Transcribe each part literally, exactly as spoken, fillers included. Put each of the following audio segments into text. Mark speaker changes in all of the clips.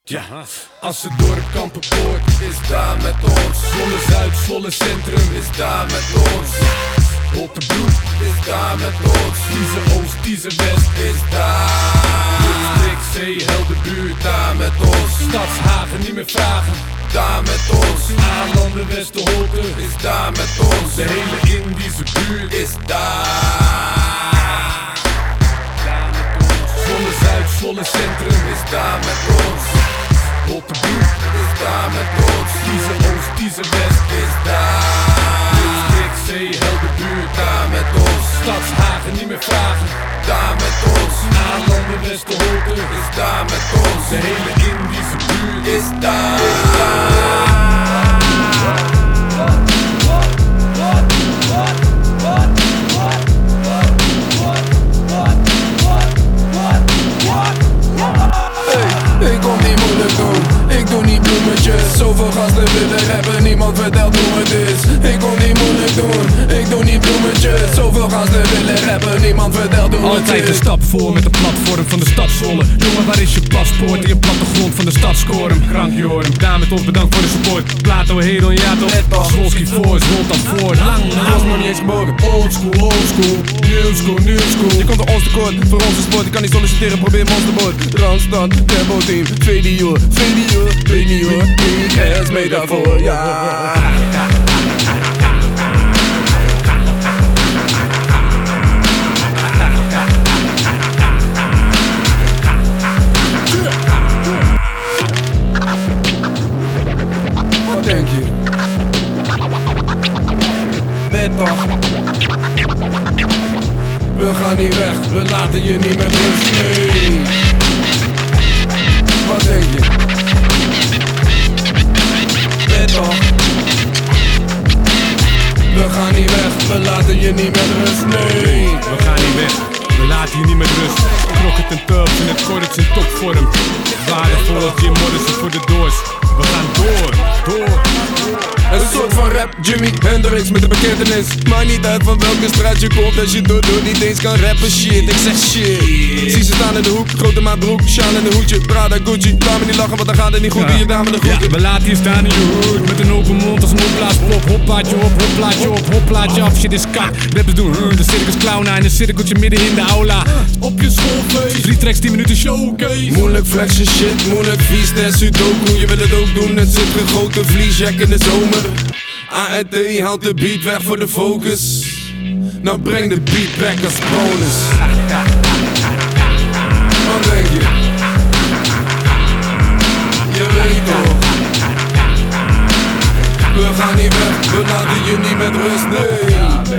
Speaker 1: Ja, als het dorp Kampenpoort is daar met ons. Zwolle Zuid, Zwolle Centrum is daar met ons. Holtebroek is daar met ons. Dieze Oost, Dieze West is daar. Strik, Helderbuurt daar met ons. Stadshagen, niet meer vragen, daar met ons. Aanlanden, Westerholte is daar met ons. De hele Indische buurt is daar. Zwolle Zuid, Zwolle Centrum is daar met ons. Holtebroek is daar met ons. Dieze Oost, Dieze West is daar. Strik, Helderbuurt daar met ons. Stadshagen, niet meer vragen, daar met ons. Aanlanden, Westerholte is daar met ons. De hele Indische buurt is daar.
Speaker 2: Ik kom niet moeilijk doen, ik doe niet bloemetjes. Zoveel gasten willen rappen, niemand vertelt hoe het is. Ik kom niet moeilijk doen, ik doe niet bloemetjes. Zoveel gasten willen rappen, niemand vertelt hoe het is.
Speaker 1: Altijd een stap voor met de platform van de stad Zwolle. Jongen, waar is je paspoort en je plattegrond van de stad scoren? Krank Jorum, daar met ons bedankt voor de support. Plato, Hedon, ja toch, Zwolski Force, rolt dan voort. Lang,
Speaker 2: ik was nog niet eens geboren.
Speaker 1: Old school, old school, new school, new school.
Speaker 2: Je komt door ons tekort, voor onze sport. Ik kan niet solliciteren, probeer monsterboord. Randstad, tempo team, video, video, video. Ik is mee daarvoor, ja. Wat denk je? Met toch? We gaan niet weg, we laten je niet met rust, nee. Wat denk je? Met toch? We gaan niet weg, we laten je niet met rust, nee.
Speaker 1: We gaan niet weg, we laten je niet met rust. Crockett en Tubbs in het korps in topvorm. Waardevol als Jim Morrison voor de doors. We gaan door, door.
Speaker 2: Het is een soort van rap, Jimi Hendrix met de bekentenis. Maakt niet uit van welke straat je komt als je door door niet eens kan rappen, shit, ik zeg shit. Zie ze staan in de hoek, grote maat broek, Sjaal in de hoedje, Prada, Gucci. Laat me niet lachen, want dan gaat het niet goed, ja. Doe je dame de groeten.
Speaker 1: Ja, we laten je staan in je hoed, met een open mond als een opblaaspop. Hopplaatje op, hopplaatje op, hopplaatje af, shit is kak. Rappers doen huh, de circus clown en een cirkeltje midden in de aula. Op je schoolfeest, drie tracks, tien minuten showcase.
Speaker 2: Moeilijk flexen shit, moeilijk vies, test, sudoku. Je wil het ook doen, het zit gegoten vliesjack in de zomer. A N T haalt de beat weg voor de focus. Nou breng de beat back als bonus. Wat denk je? Je weet toch? We gaan niet weg, we laten je niet met rust, nee.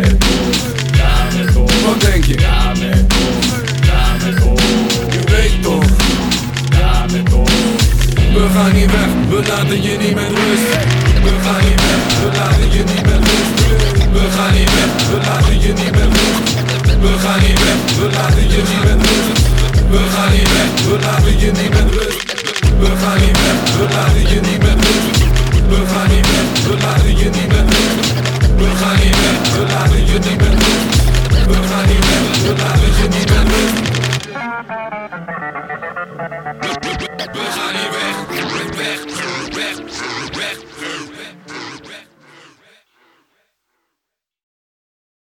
Speaker 2: Wat denk je? Je weet toch? We gaan niet weg, we laten je niet met rust. We gaan niet weg, we laten je niet met rust. We gaan niet weg, we laten je niet met rust. We gaan niet weg, we laten je niet